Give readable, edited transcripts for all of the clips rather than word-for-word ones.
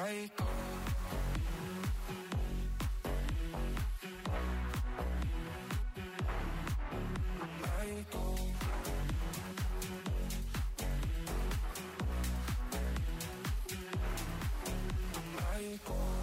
Like gold. Like gold. Like gold.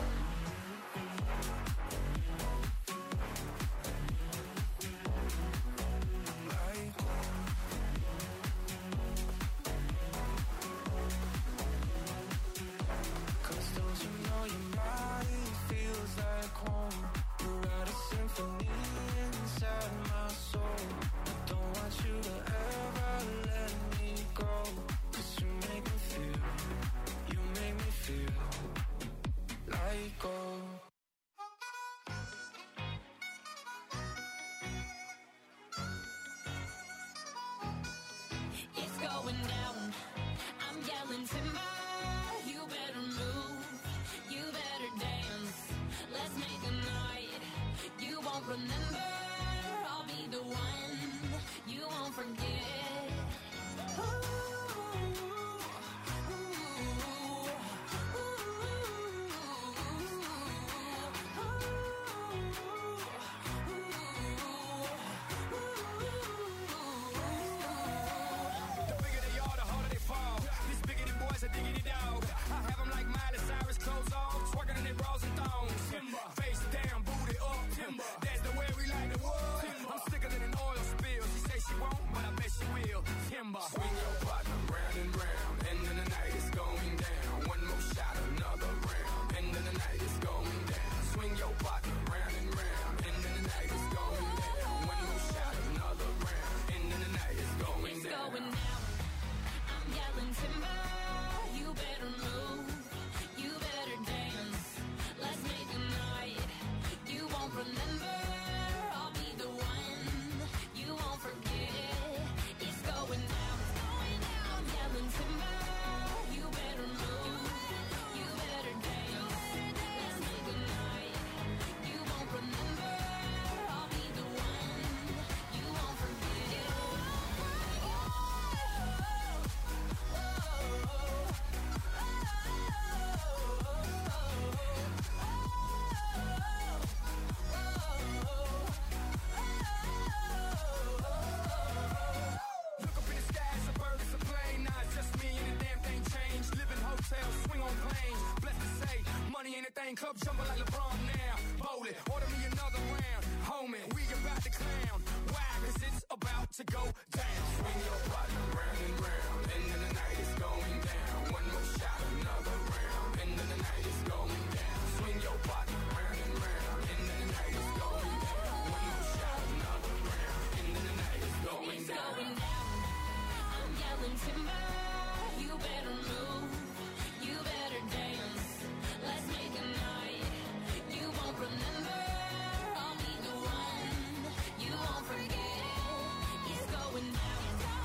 Club jumping like LeBron now. Bowl it, order me another round. Homie, we about to clown. Why? Cause it's about to go down. Swing your partner round and round. End of the night is going down. One more shot, another round. End of the night is going down. Swing your partner round and round. End of the night is going down. One more shot, another round. End of the night is going down. It's going down. I'm yelling timber. You better move. You better dance. Let's make a night you won't remember. I'll be the one you won't forget. It's going down.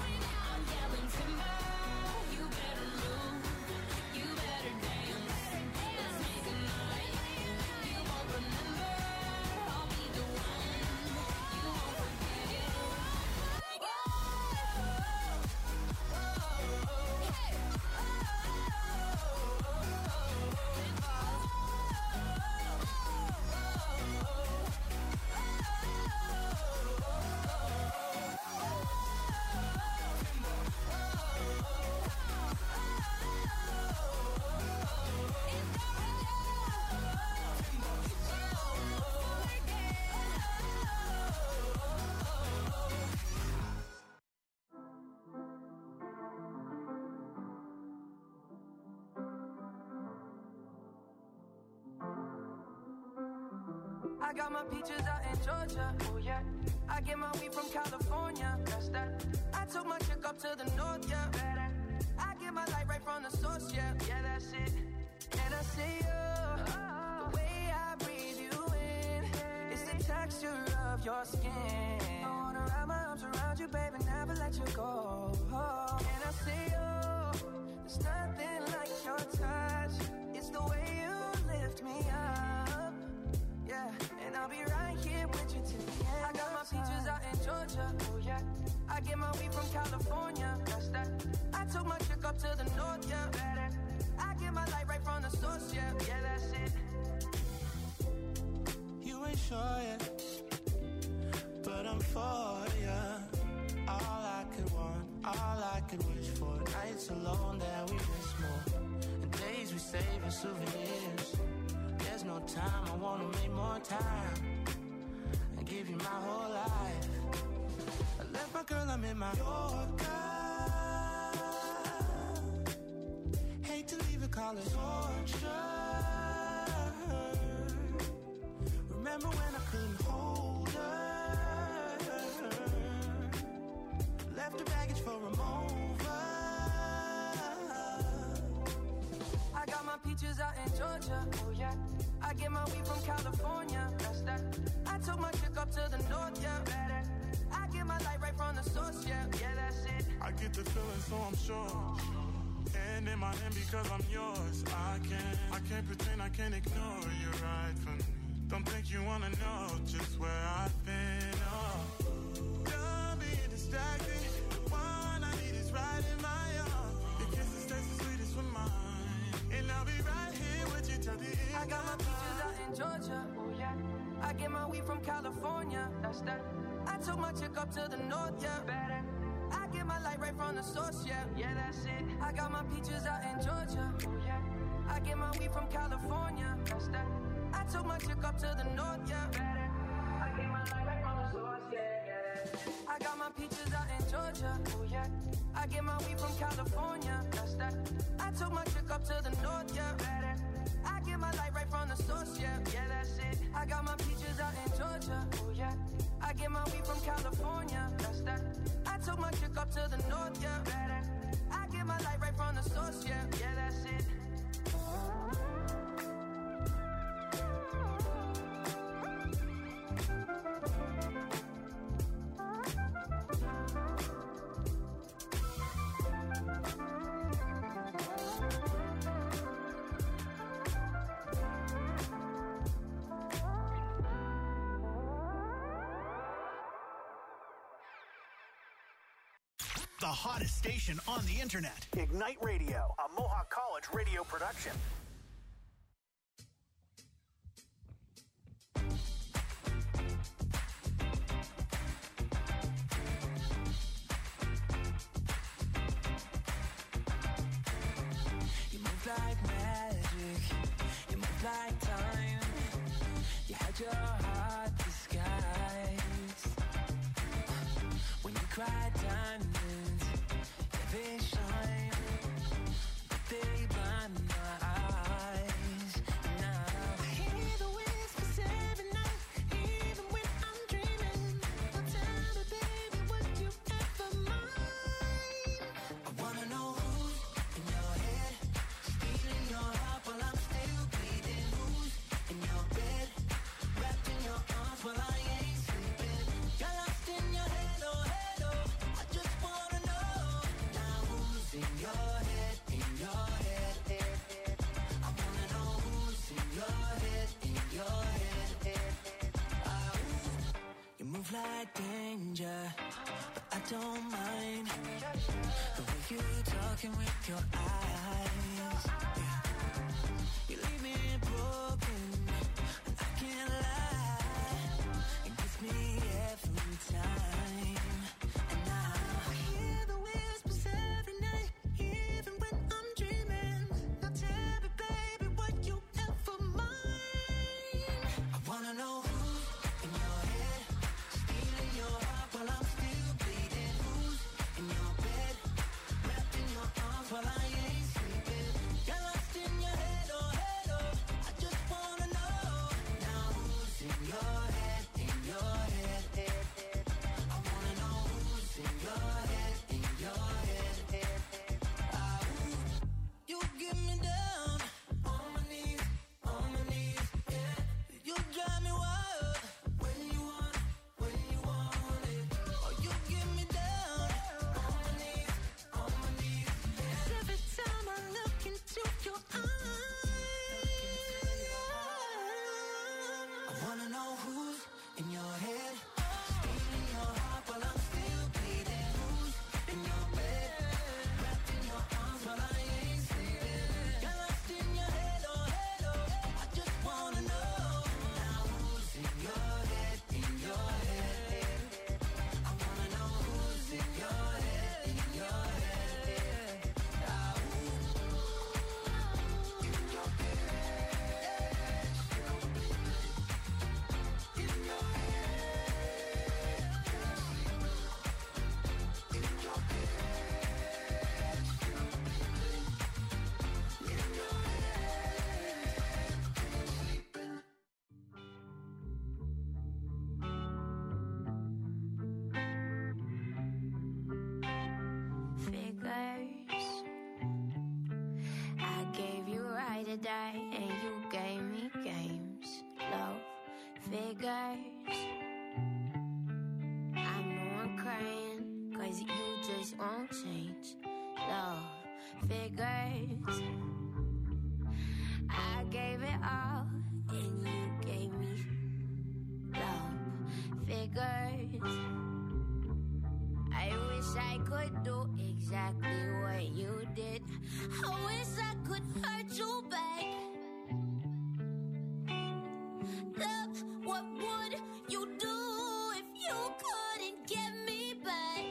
I'm yelling timber. You better move. You better dance. Let's make a night you won't remember. I'll be the one you won't forget. I got my peaches out in Georgia, oh yeah. I get my weed from California, that's that. I took my chick up to the north, yeah. I get my light right from the source, yeah. Yeah, that's it. And I see you, the way I breathe you in. It's the texture of your skin. I wanna wrap my arms around you, baby, never let you go. And I see you, there's nothing like your touch. It's the way you lift me up, yeah. And I'll be right here with you till the end. I got my peaches out in Georgia, oh yeah. I get my weed from California, that's that. I took my chick up to the north, yeah. I get my light right from the the source, yeah, yeah, that's it. You ain't sure yet, but I'm for ya. All I could want, all I could wish for. Nights alone that we miss more, and days we save as souvenirs. There's no time, I wanna make more time and give you my whole life. I left my girl, I'm in my Yorker. Hate to leave it, call it torture. Remember when I couldn't hold her? Left the baggage for a mover. I got my peaches out in Georgia, oh yeah. I get my weed from California, that's that. I took my chick up to the north, yeah, better. I get my light right from the source, yeah, yeah, that's it. I get the feeling, so I'm sure. And in my hand because I'm yours. I can't pretend, I can't ignore you right from me. Don't think you wanna know just where I've been. Oh, don't be distracted. The one I need is right in my arms. Your kisses taste the sweetest with mine, and I'll be right here with you till the end. I got my peaches out in Georgia, oh yeah. I get my weed from California, that's that. I took my chick up to the north, yeah, better. I get my light right from the source, yeah, yeah, that's it. I got my peaches out in Georgia, oh yeah. I get my weed from California, that's that. I took my chick up to the north, yeah, better. I get my light right from the source, yeah, yeah. I got my peaches out in Georgia, oh yeah. I get my weed from California, that's that. I took my chick up to the north, yeah, better. I get my light right from the source, yeah, yeah, that's it. I got my peaches out in Georgia, oh yeah. I get my weed from California, that's that. I took my chick up to the north, yeah, better. I get my light right from the source, yeah, yeah, that's it. The hottest station on the internet. Ignite Radio, a Mohawk College radio production. You move like magic, you move like time. You had your heart disguised. When you cried diamonds, yeah, they shine, but they blind my eyes. Now I hear the whispers every night, even when I'm dreaming. Now tell me, baby, would you ever mind? I wanna know who's in your head, stealing your heart while I'm still bleeding. Who's in your bed, wrapped in your arms while I ain't sleeping. Got lost in your head, oh head, oh. I just wanna know now who's in your head, in your head. I wanna know who's in your head, in your head. You move like danger, but I don't mind the way you talking with your eyes. Yeah. You leave me broken, and I can't lie. It gets me every time. And now I hear the whispers every night, even when I'm dreaming. Now tell me, baby, would you ever mind? I wanna know who's in your head, stealing your heart while I'm still bleeding. Who's in your bed, wrapped in your arms while I ain't sleeping. day and you gave me games. Love figures. I know I'm crying, cause you just won't change. Love figures. I gave it all and you gave me love figures. I wish I could do exactly what you did. I wish I could hurt you back. Love, what would you do if you couldn't get me back?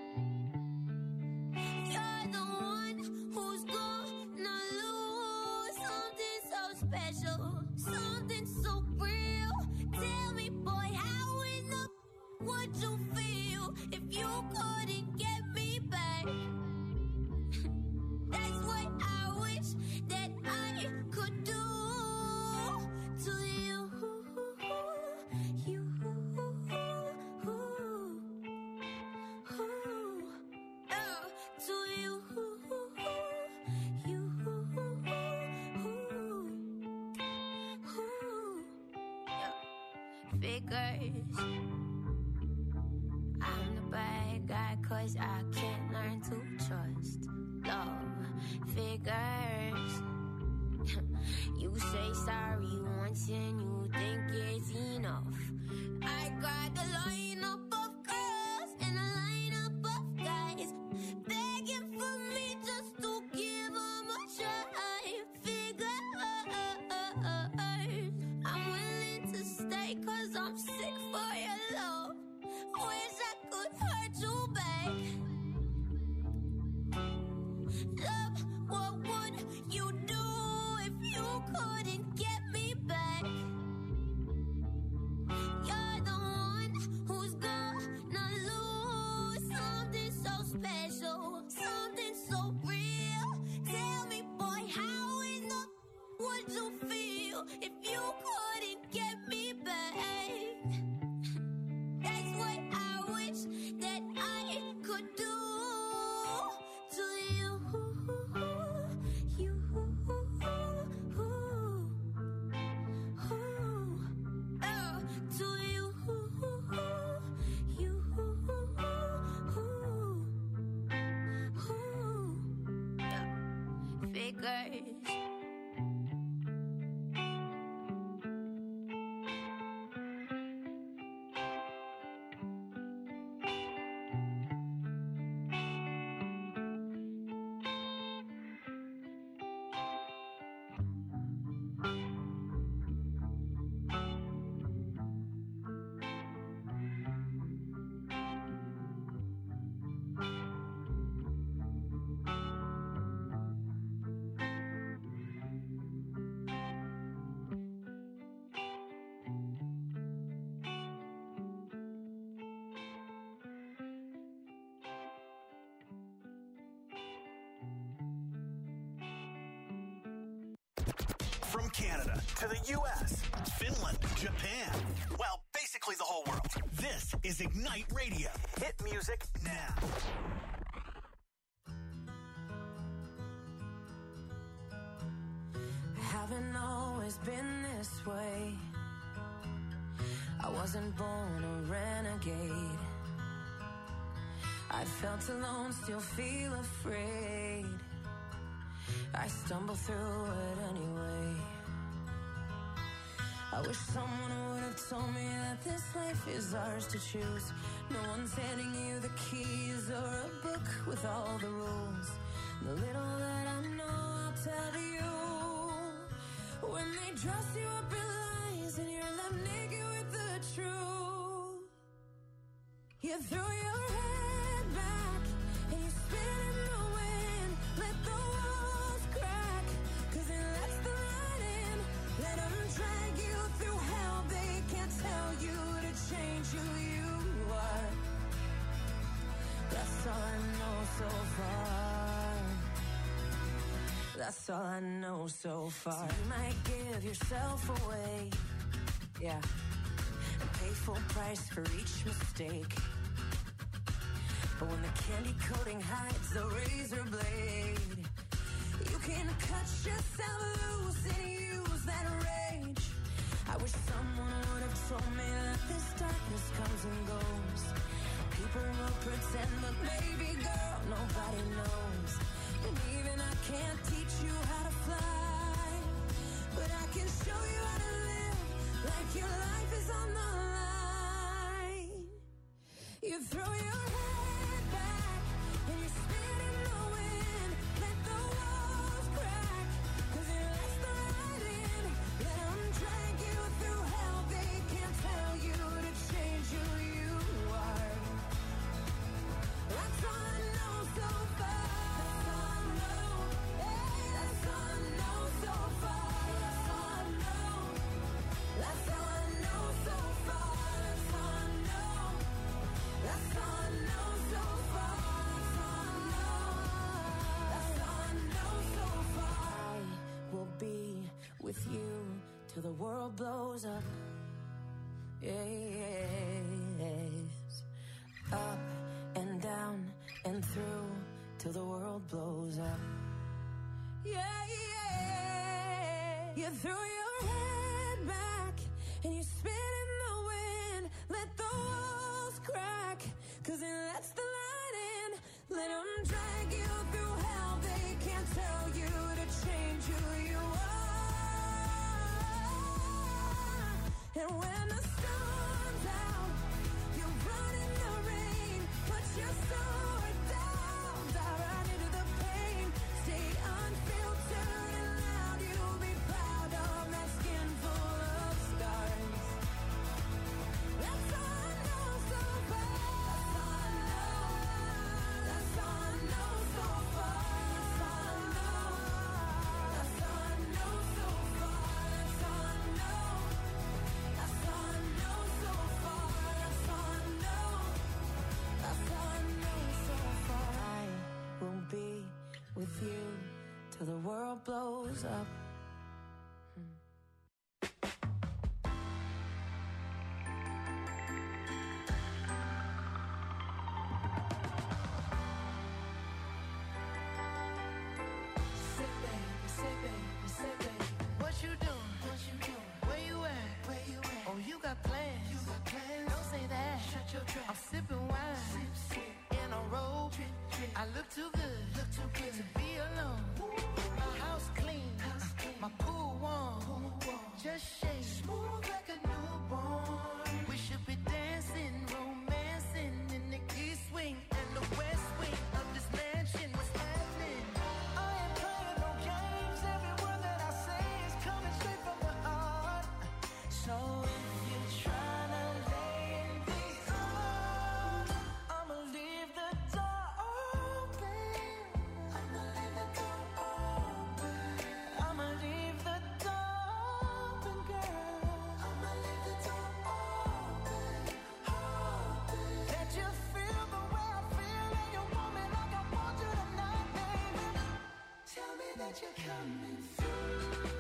You're the one who's gonna lose something so special, something so real. Tell me, boy, how in the would you feel if you couldn't get me back? That's what I wish that I could do to you. You. To you. You. Figures. I'm the bad guy cause I can't learn to trust. Love figures. You say sorry once and you think it's enough. I got the lineup of girls and a lineup of guys begging for me just to give them a try. Figures. I'm willing to stay cause I'm sick for your love. Wish I could hurt you back. Love, what would you do if you couldn't get me back? You're the one who's gonna lose something so special, something so real. Tell me, boy, how in the would you feel if you couldn't get me back? That's what I wish that I could do to you. You. To you. You. Figures. From Canada to the U.S., Finland, Japan, well, basically the whole world. This is Ignite Radio. Hit music now. Haven't always been this way. I wasn't born a renegade. I felt alone, still feel afraid. I stumble through it anyway. I wish someone would have told me that this life is ours to choose. No one's handing you the keys or a book with all the rules. The little that I know, I'll tell you. When they dress you up in lies and you're left naked with the truth, you throw your head back and you spin in the wind. Let the walls crack, cause it lets the light in. Let them drag you through hell. They can't tell you to change who you are. That's all I know so far. That's all I know so far. So you might give yourself away, yeah, and pay full price for each mistake. But when the candy coating hides the razor blade, You can cut yourself loose and use that rage. I wish someone would have told me that this darkness comes and goes. People will pretend, but baby girl, nobody knows. And even I can't teach you how to fly, but I can show you how to live like your life is on the line. You throw your head back and you spin in the wind. Let the walls crack, 'cause it lets the light in. Let them drag you through hell. They can't tell you to change who you are. That's all I know so far. That's all I know. Hey, that's all I know so far. That's all I know. That's all I know so far. That's all I know. That's all I know so far. That's all I know. That's all I know so far. I will be with you till the world blows up. Yes. Up and down and through till the world blows up. Yeah, yeah. You throw your head back and you spin in the wind. Let the walls crack, 'cause it lets the light in. Let them drag you through hell. They can't tell you to change who you are. And when the storm's out, you run in the rain. Put your sword down, dive right into the pain. Stay unfiltered and loud. You'll be proud of that skin full of scars. That's all I know so far. That's all I know. That's all I know so far. That's all I know. That's all I know so far. That's all I know. That's all I know so far. That's all I know. That's all I know so far. I will be with you till the world blows up. Say baby, say baby, say baby. What you doing? What you doing? Where you at? Where you at? Oh, you got plans. You got plans. Don't say that. Shut your trap. I'm sipping wine. Sip, sip. In a robe. Drip, drip. I look too good. Look too good to be alone. My house clean. House clean. My pool warm. Pool warm. Just shake. Smooth like a newborn. We should be dancing, romancing in the east wing and the west wing of this mansion. What's happening? I ain't playing no games. Every word that I say is coming straight from the heart. So if you're trying to lay in these arms, I'ma leave the door open. I'ma leave the door open. I'ma leave the door open, girl. I'ma leave the door open. Let you feel the way I feel, and you want me like I want you tonight, baby. Tell me that you're coming through.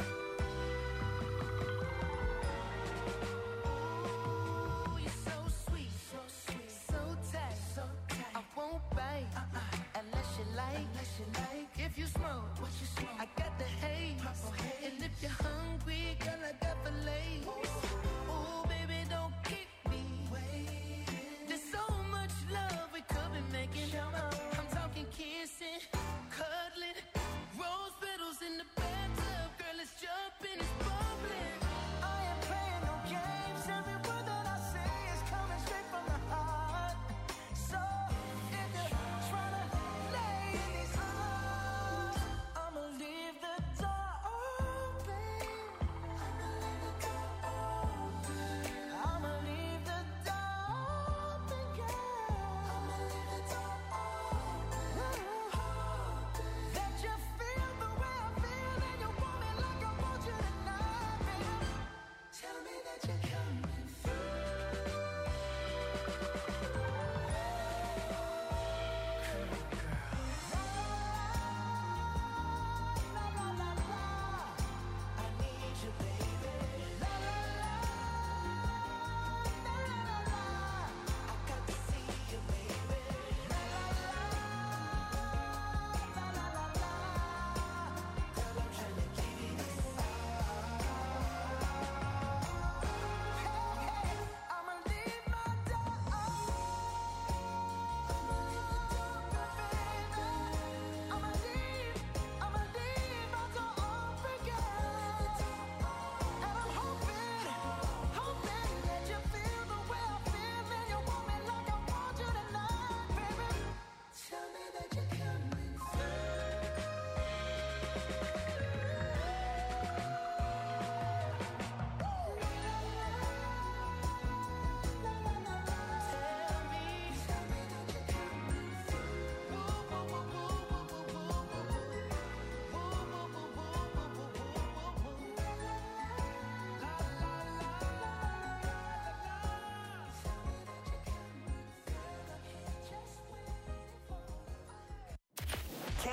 Ooh, you're so sweet, so tight, I won't bite unless you like. If you smoke, what you smoke? I got the haze. And if you're hungry, girl, I got fillets. Ooh, baby, don't keep me waiting. There's so much love we could be making. I'm talking kissing, cuddling, rose petals in the bathtub. Girl, it's jumping, it's bubbling. I ain't playing no games. Every word that I say is coming straight from the heart. So if you're trying to lay in these arms, I'ma leave the door open. I'ma leave the door open.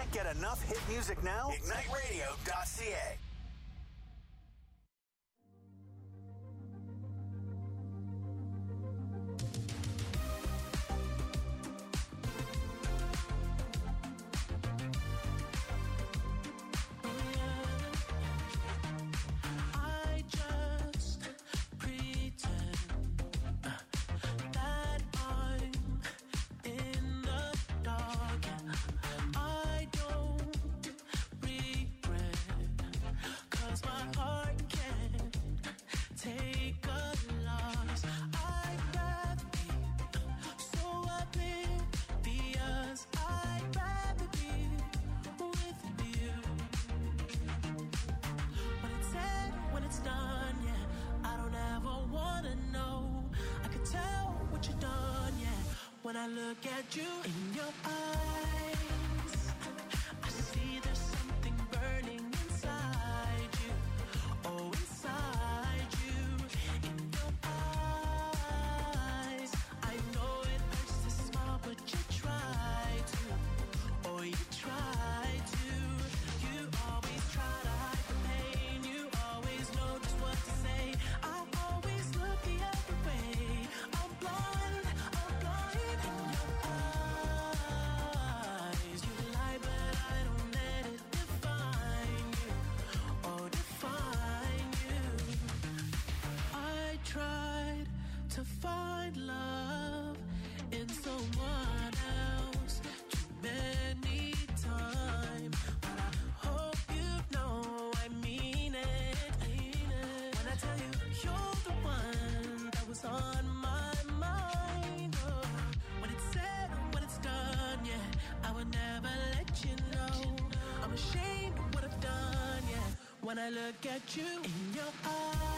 Can't get enough hit music now? IgniteRadio.ca. When I look at you in your eyes, I see there's something burning inside you. Oh, inside you, in your eyes. I know it hurts to smile, but you try to. Oh, you try to. You always try to hide the pain. You always know just what to say. I always look the other way. I'm blind. To find love in someone else too many times, but I hope you know I mean it. When I tell you you're the one that was on my mind. Oh, when it's said and when it's done, yeah, I would never let you know. I'm ashamed of what I've done, yeah. When I look at you in your eyes,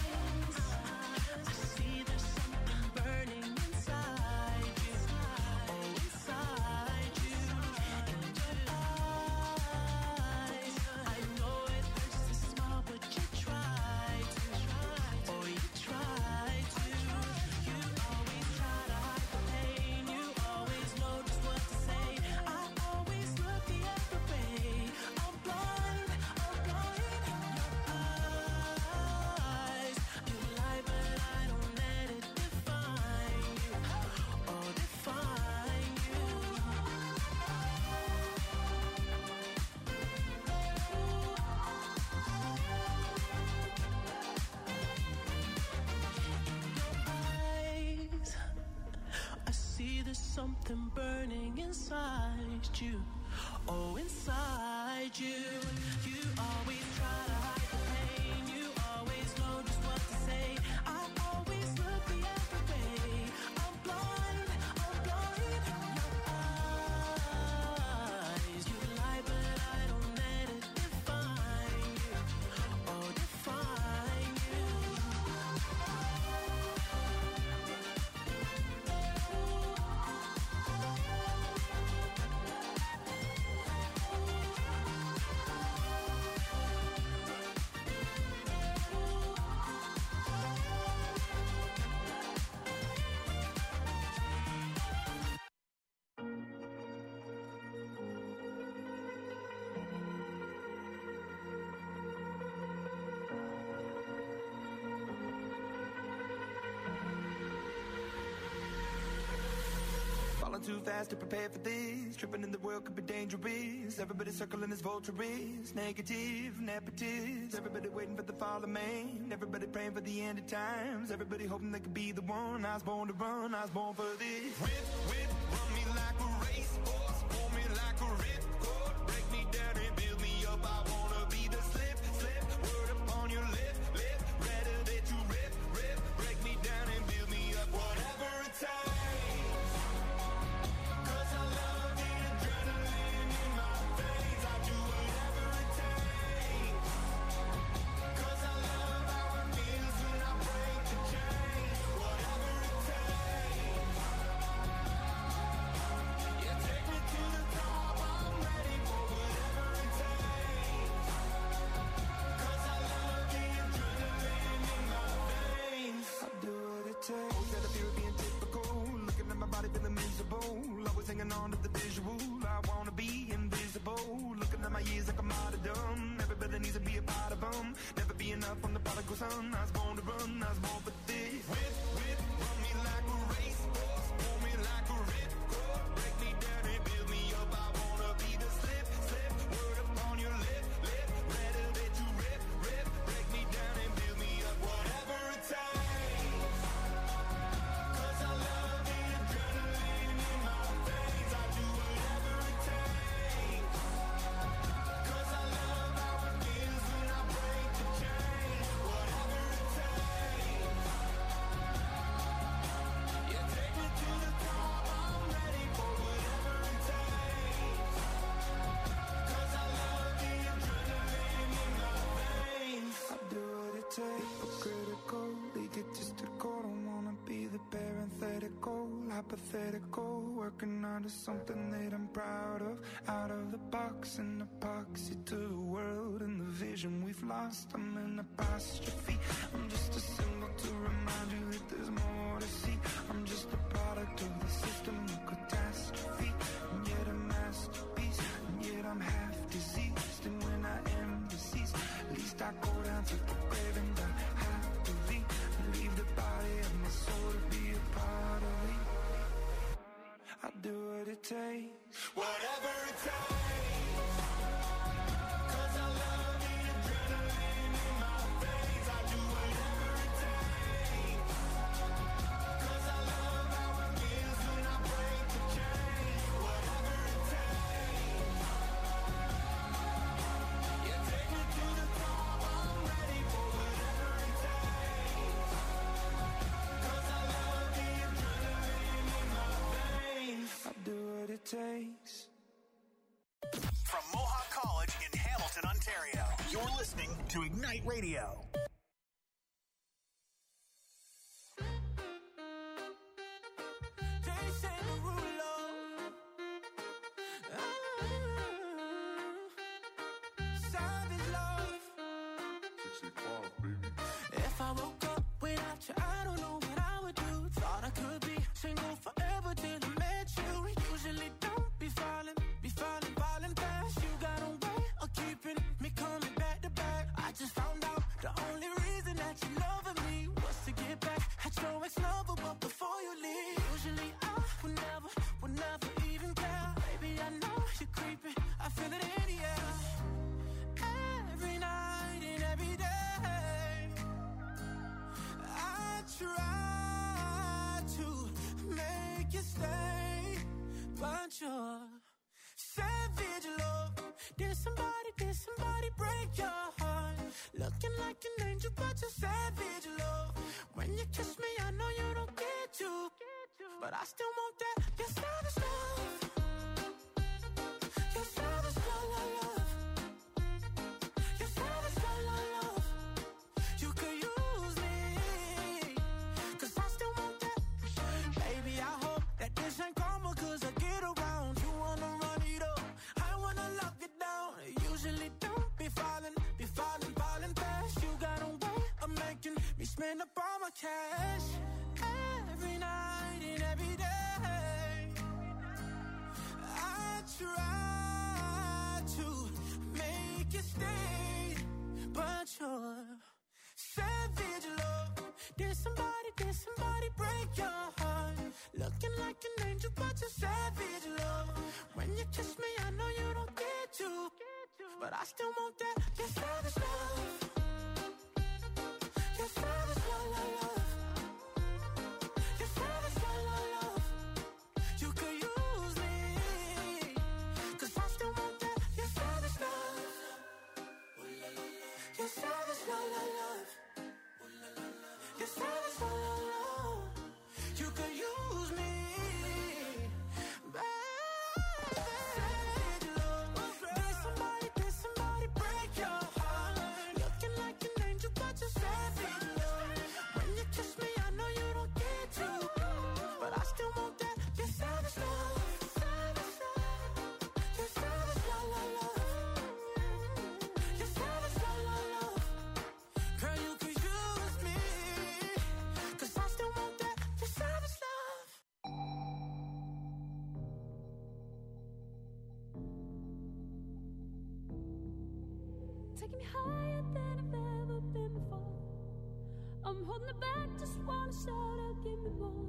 something burning inside you. Oh, inside you. You always try to hide the pain. You always know just what to say. I always look the other way. I'm blind. I'm blind. Your eyes. You lie, but I don't let it define you. Oh, define you. Too fast to prepare for this. Tripping in the world could be dangerous. Everybody circling as vultures. Negative, nepotist. Everybody waiting for the fall of man. Everybody praying for the end of times. Everybody hoping they could be the one. I was born to run, I was born for this. Whip, whip, run me like a racehorse. Pull me like a ripcord. Break me down and build me up. I wanna be the slip, slip. Word upon your lip, lip. Better that you rip, rip. Break me down and build me up. Whatever it takes. Take me sun. I was born to run, I was born for this. Whip, run me like a racehorse, pull me like a ripcord. Break me down and build me up. I wanna be the slip, word upon your lip. Rather that you rip. Break me down and build me up. Whatever it takes. 'Cause I love the adrenaline in my veins. I do whatever it takes. 'Cause I love how it feels when I break the chain. Whatever it takes. Yeah, take me to the top. I'm ready for whatever it takes. 'Cause I love the adrenaline in my veins. I do what it takes. Critical, egotistical. Don't wanna be the parenthetical, hypothetical. Working onto something that I'm proud of. Out of the box, an epoxy to the world and the vision we've lost. I'm an apostrophe. I'm just a symbol to remind you that there's more to see. I'm just a product of the system of catastrophe, and yet a masterpiece, and yet I'm half diseased. And when I am deceased, at least I go down to the grave and die happily, and leave the body of my soul to be a part of me. I do what it takes, whatever it takes. 'Cause I love the adrenaline in my veins. I do whatever it takes. 'Cause I love how it feels when I break the chain. Whatever it takes. Yeah, take me to the top. I'm ready for whatever it takes. 'Cause I love the adrenaline in my veins. I do what it takes. From Mohawk College in Hamilton, Ontario, you're listening to Ignite Radio. Jason Derulo. Savage love. If I woke up without you, I don't know what I would do. Thought I could be single forever till I met you. Usually don't be falling fast. You got a way of keeping me coming back to back. I just found out the only reason that you loving me was to get back at your ex-lover, but before you leave, usually I would never even care. Baby, I know you're creeping, I feel it in the air. Every night and every day, I try to make you stay, but you're savage love. Did somebody break your heart? Looking like an angel, but you're savage love. When you kiss me, I know you don't get to, but I still want that. You're savage love. You're savage love, love. You're savage love, love. You could use me, 'cause I still want that. Baby, I hope that this ain't karma, 'cause I get around. You wanna run it up, I wanna lock it down. Usually don't be falling fast. You got a way of making me spend up all my cash. Every night and every day, I try to make you stay, but you're savage love. Did somebody break your heart? Looking like an angel, but you're savage love. When you kiss me, I know you don't get to, but I still want that. You're savage love. You're savage love, love. You're savage love, love. You could use me, 'cause I still want that. You're savage love. You're savage love, love. You're savage love, love. You could use me, baby. Savage love. Did somebody break your heart? Looking like an angel, but you're savage love. When you kiss me, I know you don't get to, but I still want that. You're savage love. You're savage love, love. You're savage love, love. Girl, you could use me, 'cause I still want that. You're savage love. Taking me higher than I've ever been before. I'm holding it back, just wanna shout out, give me more.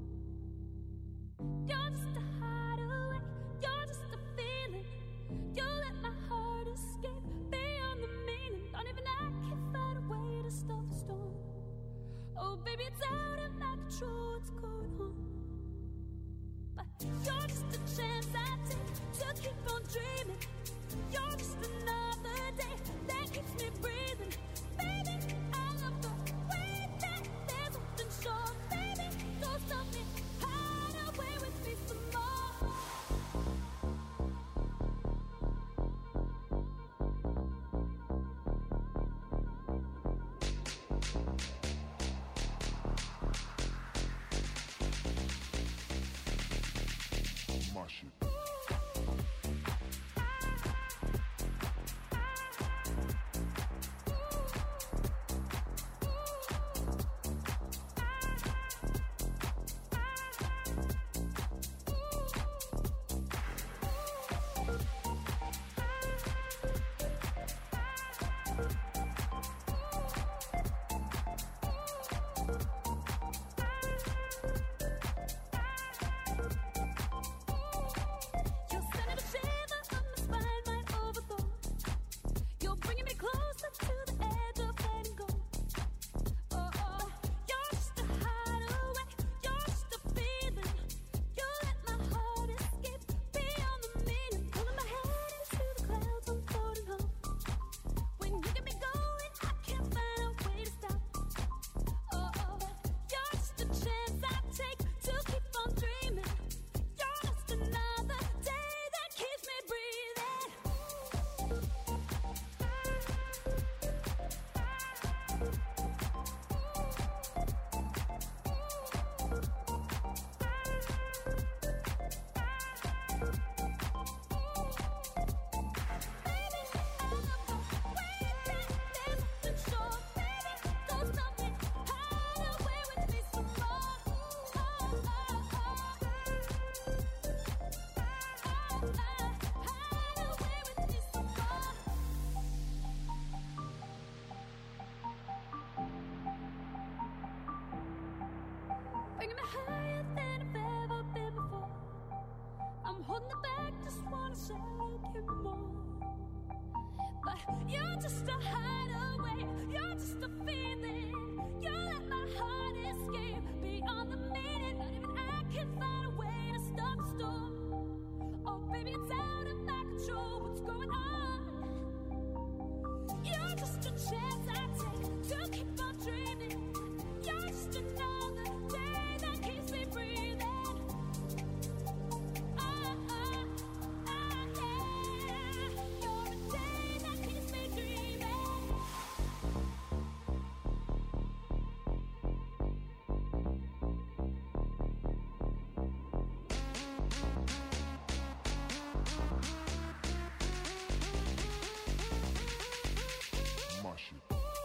You're just a hideaway, you're just a feeling. You let my heart escape beyond the meaning. Don't even I can find a way to stop the storm. Oh baby, it's out of my control, what's going on? But you're just a chance I take to keep on dreaming. You're just another day that keeps me breathing. Baby, I love the way that there's something sure. Baby, don't stop me, hide away with me some more. My shit. Bringing me higher than I've ever been before. I'm holding it back, just wanna shout, give me more. But you're just a hideaway, you're just a feeling. You let my heart escape beyond the meaning. Not even I can find a way to stop the storm. Oh baby, it's out of my control, what's going on? You're just a chance I take to keep on dreaming. You're just another day that keeps me breathing. Yeah. You're a day that keeps me dreaming. My shit.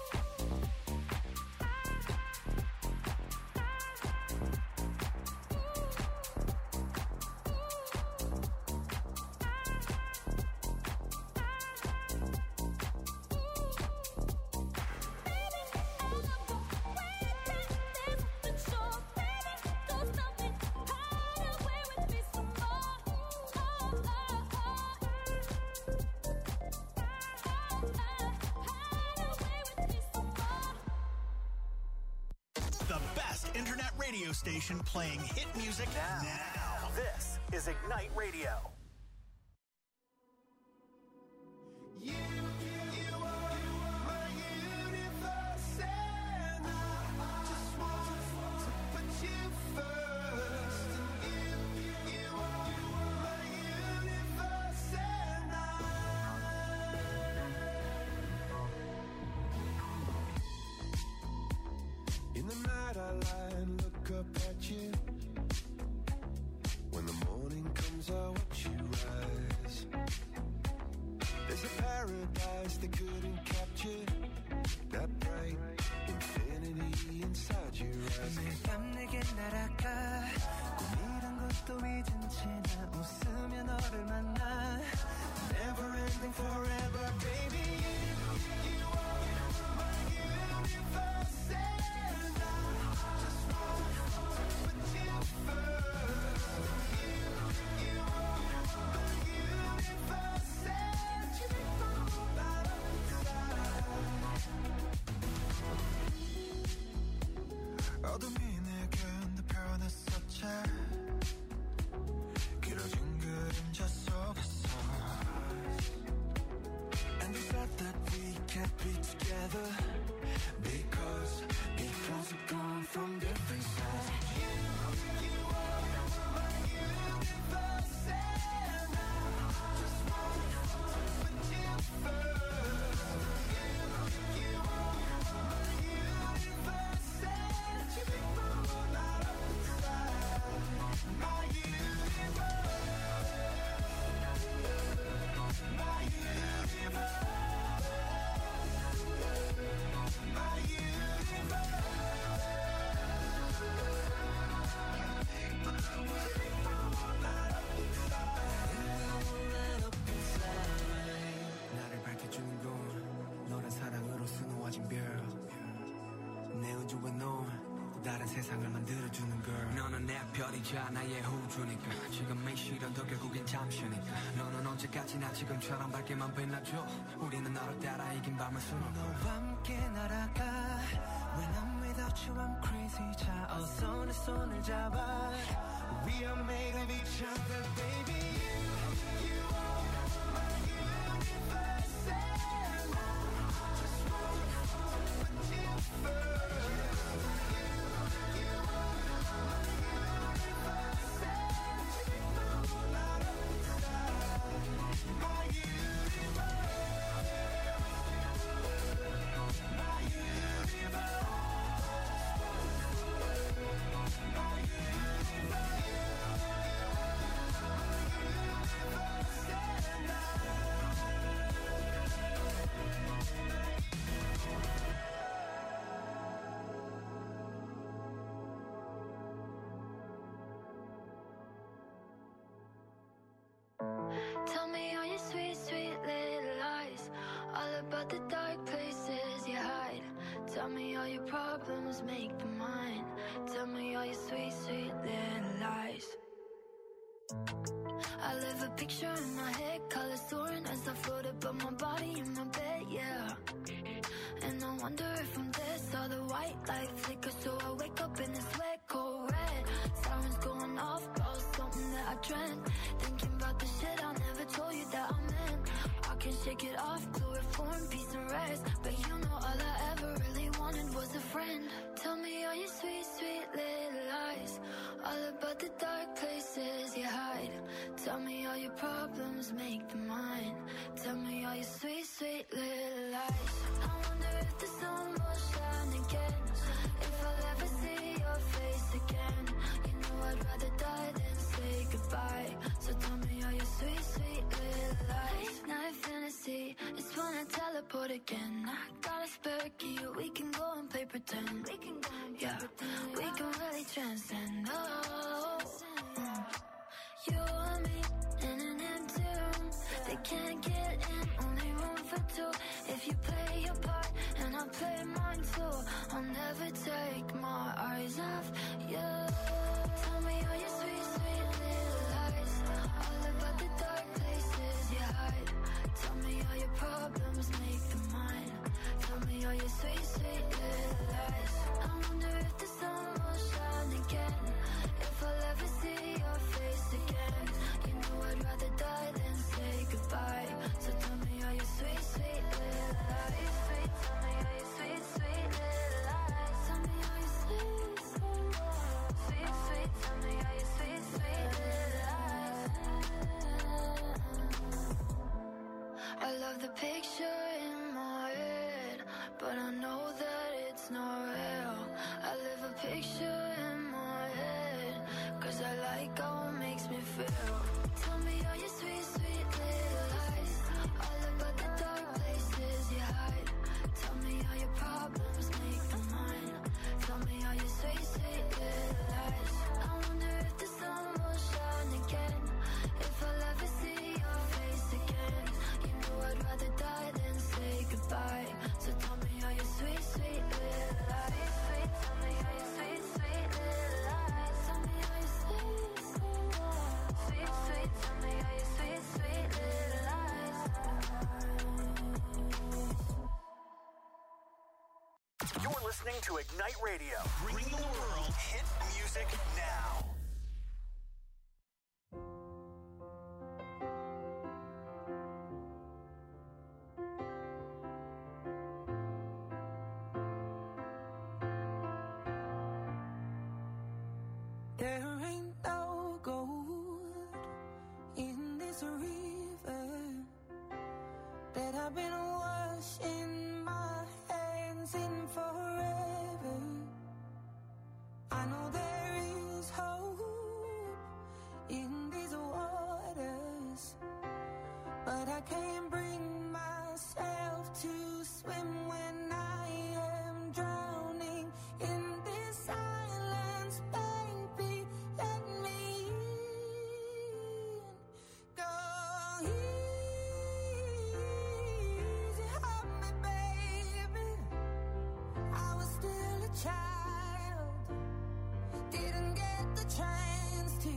The best internet radio station playing hit music now. This is Ignite Radio. You are my universe, and I just want to put you first. You are my universe, and in the night I lie and look up at you. When the morning comes, I watch you rise. There's a paradise they couldn't capture. That bright infinity inside your eyes. 매일 밤 내게 날아가. 꿈이란 것도 잊은 채 나 웃으며 너를 만나. Never ending forever, baby. You are my universe. together. Because we've come from different sides. You are my universe, and I just wanna put you first. You are my universe, and you make my whole light up inside. My universe, my universe. 나를 밝혀주는 건 너란 사랑으로 수놓아진 별. 내 우주와 넌 다른 세상을 만들어주는 걸. 너는 내 별이자 나의 우주니까. 지금의 시련도 결국엔 잠시니까. 너는 언제까지나 지금처럼 밝게만 빛나줘. 우리는 너를 따라 이긴 밤을 수놓고 너와 함께 날아가. When I'm without you I'm crazy. 자 어서 내 손을 잡아. We are made of each other baby. You are my universe, and I just wanna put you first. You are my universe, and you make my whole light up inside. My universe, my universe. Tell me all your sweet, sweet little lies, all about the dark places you hide. Tell me all your problems, make them mine. Tell me all your sweet, sweet little lies. I live a picture in my head, colors soaring as I float above my body in my bed, yeah. And I wonder if I'm dead, saw the white light flicker, so I wake up in this wet, cold red. Sirens going off, about something that I dreamt. Thinking about the shit I never told you that I meant. I can shake it off, chloroform, peace and rest. But you know all I ever really wanted was a friend. Tell me all your sweet, sweet little lies, all about the dark places you hide. Tell me all your problems, make them mine. Tell me all your sweet, sweet little lies. I wonder if the sun will shine again, if I'll ever see your face again. You know I'd rather die than say goodbye. So tell me all your sweet, sweet little lies. Night fantasy, it's when I teleport again. I got a spare key, we can go and play pretend. We can go and play pretend. We can really transcend. Oh, you and me in an empty room. They can't get in, only room for two. If you play your part and I play mine too, I'll never take my eyes off you. Tell me all your sweet, sweet little lies, all about the dark places you hide. Tell me all your problems, make them mine. Tell me all your sweet, sweet little lies. I wonder if the sun will shine again, if I'll ever see your face again. You know I'd rather die than say goodbye. So tell me all your sweet, sweet little lies. Sweet, tell me all your sweet, sweet little lies. Tell me all your sweet, sweet, sweet. Tell me all your sweet, sweet little lies. I love the picture in my head, but I know that it's not real. I live a picture in my head, 'cause I like how it makes me feel. Tell me all your sweet, sweet little lies, all about the dark places you hide. Tell me all your problems, make them mine. Tell me all your sweet, sweet little lies. I wonder if the sun will shine again, if I'll ever see your face again. You know I'd rather die than say goodbye. So tell me all your sweet, sweet little lies. Sweet, tell me all your sweet, sweet little lies. Tell me all your sweet, sweet, sweet. Tell me all your sweet, sweet little lies. You're listening to Ignite Radio. Bring the world hit music now. I've been washing my hands in forever. I know there is hope in these waters, but I can't bring myself to swim when I am drowning in this silence. Baby, let me in. Go easy on me, baby. I was still a child, didn't get the chance to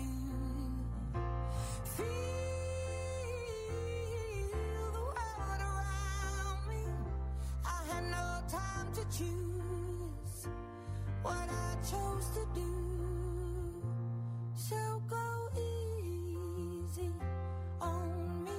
feel the world around me. I had no time to choose what I chose to do. So go easy on me.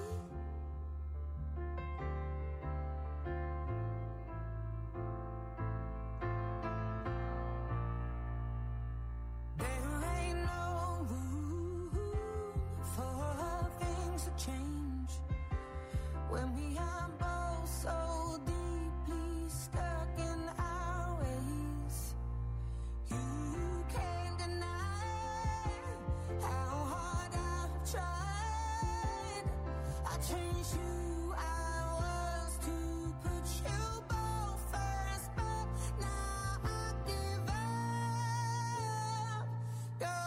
There ain't no room for things to change when we are both so deeply stuck in our ways. You can't deny how hard I've tried. I changed who I was to put you both first, but now I give up. Go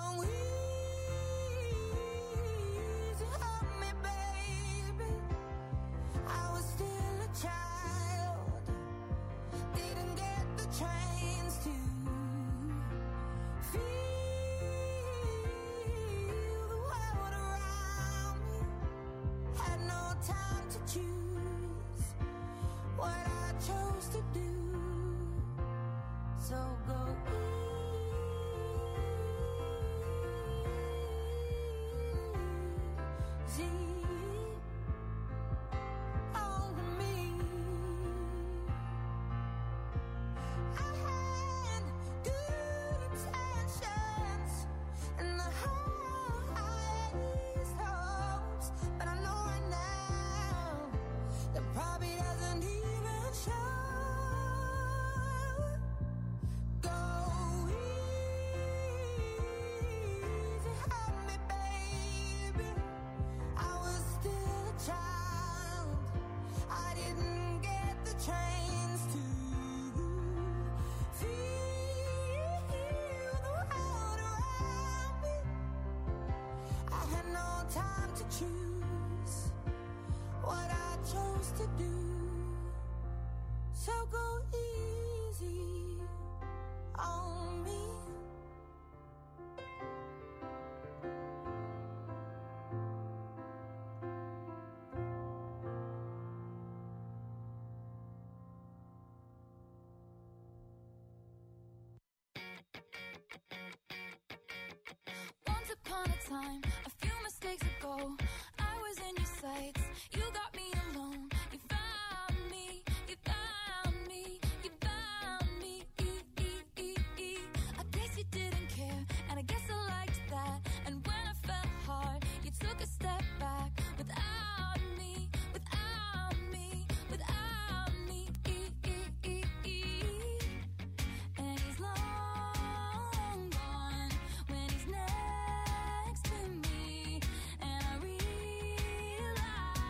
easy on me, baby. I was still a child, didn't get the chance to feel the world around me. Had no time to choose what I chose to do. So go easy on me. I had good intentions and the highest hopes, but I know right now that probably doesn't even show. Go easy on me, baby. I was still a child, I didn't get the chance to feel the world around me. I had no time to choose what I chose to do. So go easy on me. Once upon a time, a few mistakes ago, I was in your sights. You got me alone. You found me. You found me. You found me. I guess you didn't care, and I guess I liked that. And when I felt hard, you took a step back without me. Without me. Without me. And he's long gone when he's next to me, and I realize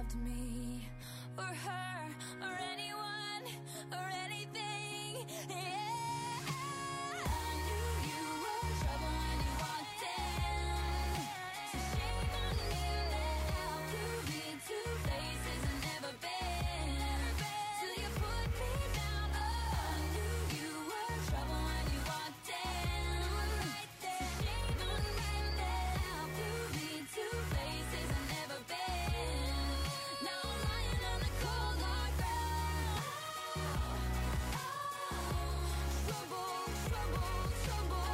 loved me or her or anyone or anything. Yeah, I knew you were trouble when you walked in. So shame on me now. Prove it to places I've never been. Till you put me down. Oh, I knew you were trouble when you walked in. Right there. Shame on me now. Prove it to places I've never been. Now I'm lying on the cold hard ground. Trouble, trouble, trouble.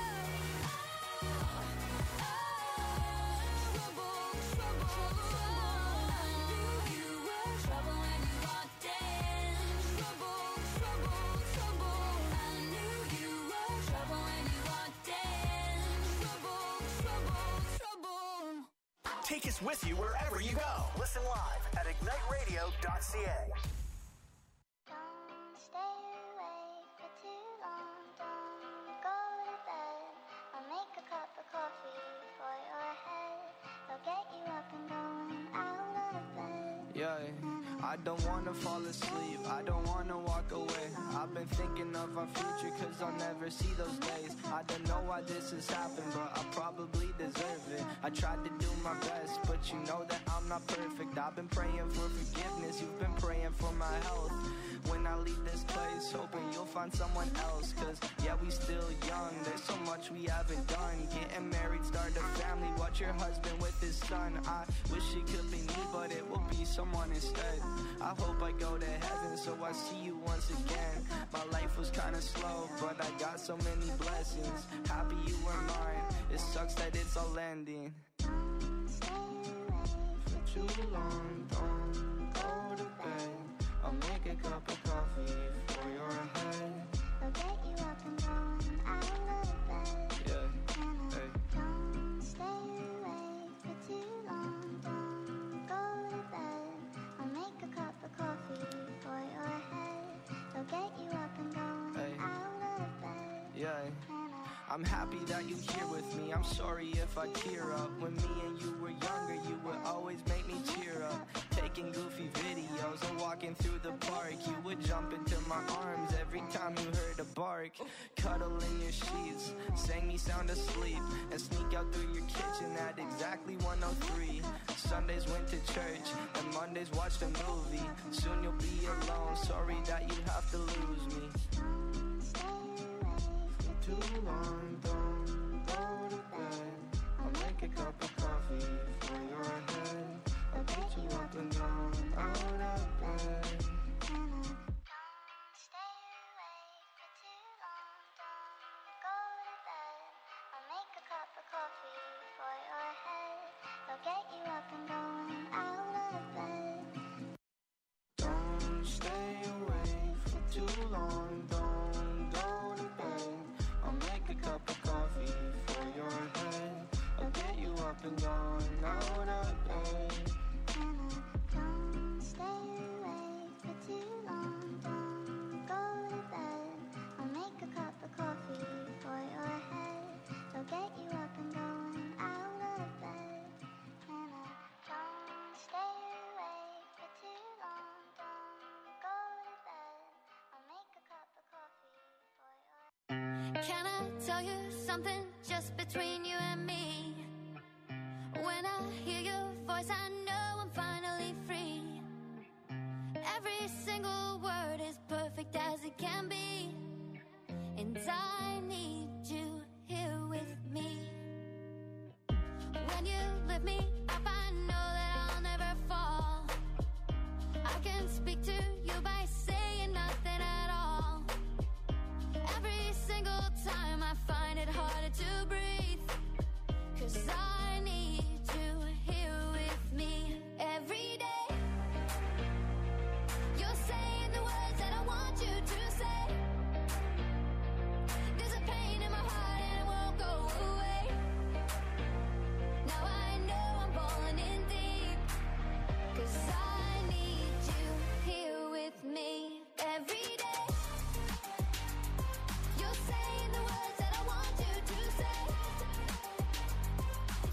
Trouble, trouble. I knew you were trouble when you walked in. Trouble, trouble, trouble. I knew you were trouble when you walked in. Trouble, trouble, trouble. Take us with you wherever you go. Listen live at igniteradio.ca. Don't stay awake for too long. Don't go to bed. I'll make a cup of coffee for your head. They'll get you up and going out of bed. Yeah, I don't wanna fall asleep, I don't wanna walk away. I've been thinking of our future cause I'll never see those days. I don't know why this has happened, but I probably deserve it. I tried to do my best, but you know that I'm not perfect. I've been praying for forgiveness, you've been praying for my health. When I leave this place, hoping you'll find someone else. Cause yeah, we still young, there's so much we haven't done. Getting married, start a family, watch your husband with his son. I wish it could be me, but it will be someone instead. I hope I go to heaven, so I see you once again. My life was kinda slow, but I got so many blessings. Happy you were mine, it sucks that it's all ending. For too long, don't go to bed. I'll make a cup of coffee for your head. They'll get you up and going out of bed. Yeah, hey. Don't stay awake for too long. Don't go to bed. I'll make a cup of coffee for your head. They'll get you up and going Hey. out of bed. Yeah, I'm happy that you're here with me. I'm sorry if I tear up. When me and you were younger, you would always make me cheer up. Taking goofy videos and walking through the park. You would jump into my arms every time you heard a bark. Cuddle in your sheets, sang me sound asleep, and sneak out through your kitchen at exactly 1:03. Sundays went to church, and Mondays watched a movie. Soon you'll be alone, sorry that you have to lose me. Too long, don't go to bed. I'll make a cup of coffee for your head. I'll get you up and down, out of bed. Don't stay awake for too long. Don't go to bed. I'll make a cup of coffee for your head. They'll get you up and going out of bed. Don't stay awake for too long, don't go to bed. I'll make a cup of coffee for your head. I'll get you up and down, out of bed. Don't stay awake for too long. Don't go to bed. I'll make a cup of coffee for your head. They'll get you up and going out of bed. Don't stay awake for too long. Don't go to bed. I'll make a cup of coffee for your. Can I tell you something just between you and me? When I hear your voice, I know I'm finally free. Every single word is perfect as it can be. And I need you here with me. When you lift me up, I know that I'll never fall. I can speak to you by saying nothing at all. Every single time I find it harder to breathe. 'Cause I need you here with me every day. You're saying the words that I want you to say. There's a pain in my heart and it won't go away. Now I know I'm falling in deep. 'Cause I need you here with me every day. You're saying the words that I want you to say.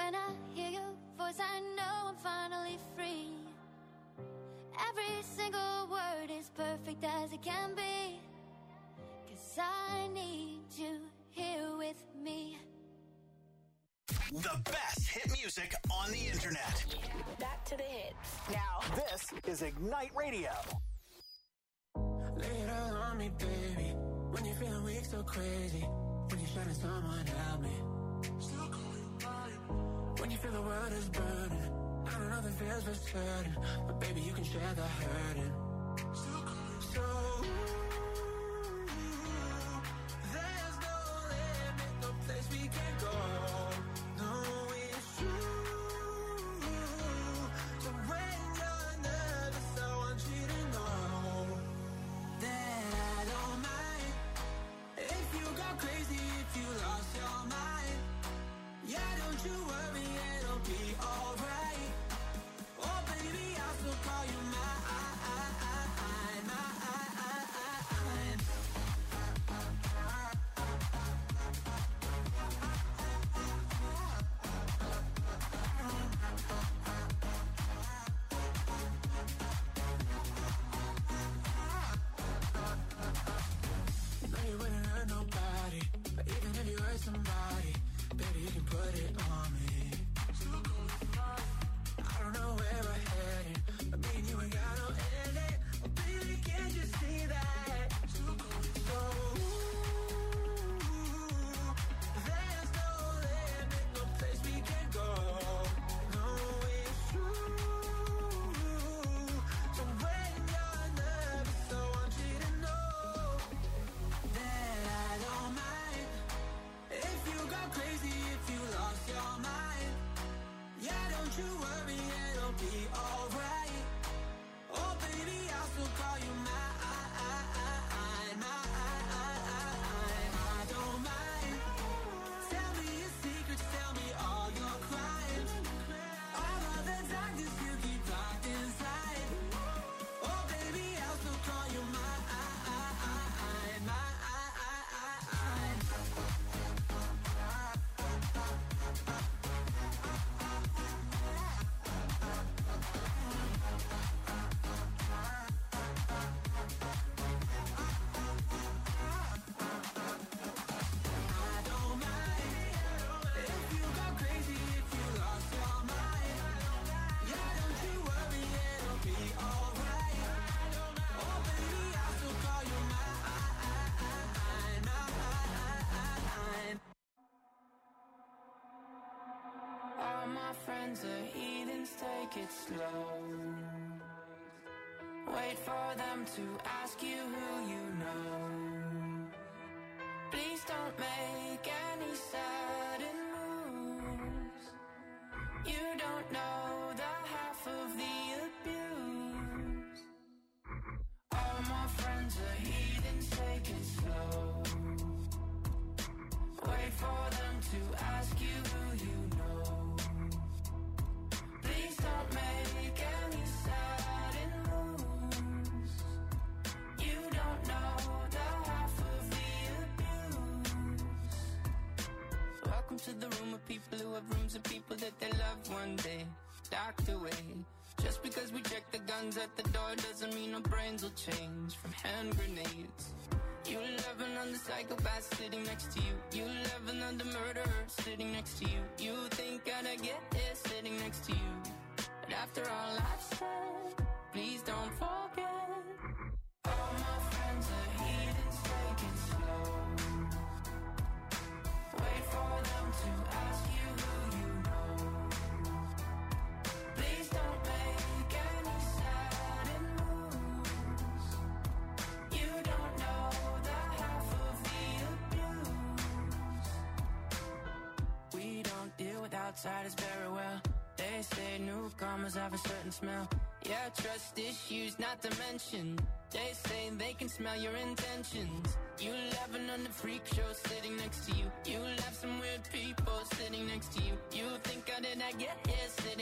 When I hear your voice, I know I'm finally free. Every single word is perfect as it can be. 'Cause I need you here with me. The best hit music on the internet. Back to the hits. Now, this is Ignite Radio. Lay it all on me, baby. When you're feeling weak, so crazy. When you're shutting someone help me. When you feel the world is burning. I don't know the feels for certain, but baby, you can share the hurting. So there's no limit, no place we can go. No, it's true. So when you're nervous, I want you to know that I don't mind if you go crazy, if you lost your mind. Yeah, don't you worry, it'll be alright. Oh baby, I'll still call you mine. No, you wouldn't hurt nobody, but even if you hurt somebody, baby, you can put it on me. I don't know where we're headed, but me and you ain't got no ending. Oh, baby, can't you see that? So, there's no limit, no place we can go. No, it's true. So when you're nervous, I want you to know that I don't mind if you go crazy, if you lost your mind. Yeah, don't you worry, it'll be alright. Oh baby, I'll still call you mine. I don't mind. Tell me your secrets, tell me all your crimes. All of the darkness you keep locked inside. Oh baby, I'll still call you mine. All my friends are heathens, take it slow. Wait for them to ask you who you know. Please don't make any sudden moves. You don't know the half of the abuse. All my friends are heathens, take it slow. Wait for them to ask you who you know. Please don't make any sudden moves. You don't know the half of the abuse. Welcome to the room of people who have rooms of people that they love one day docked away. Just because we check the guns at the door doesn't mean our brains will change from hand grenades. You loving on the psychopath sitting next to you. You loving on the murderer sitting next to you. You think I'd get here sitting next to you. But after all I've said, please don't forget. All my friends are heathens, take it slow. Wait for them to ask you who you know. Please don't make any sudden moves. You don't know the half of the abuse. We don't deal with outsiders very well. They say newcomers have a certain smell. Yeah, trust issues not to mention. They say they can smell your intentions. You laughing on the freak show sitting next to you. You laugh some weird people sitting next to you. You think how did I get here sitting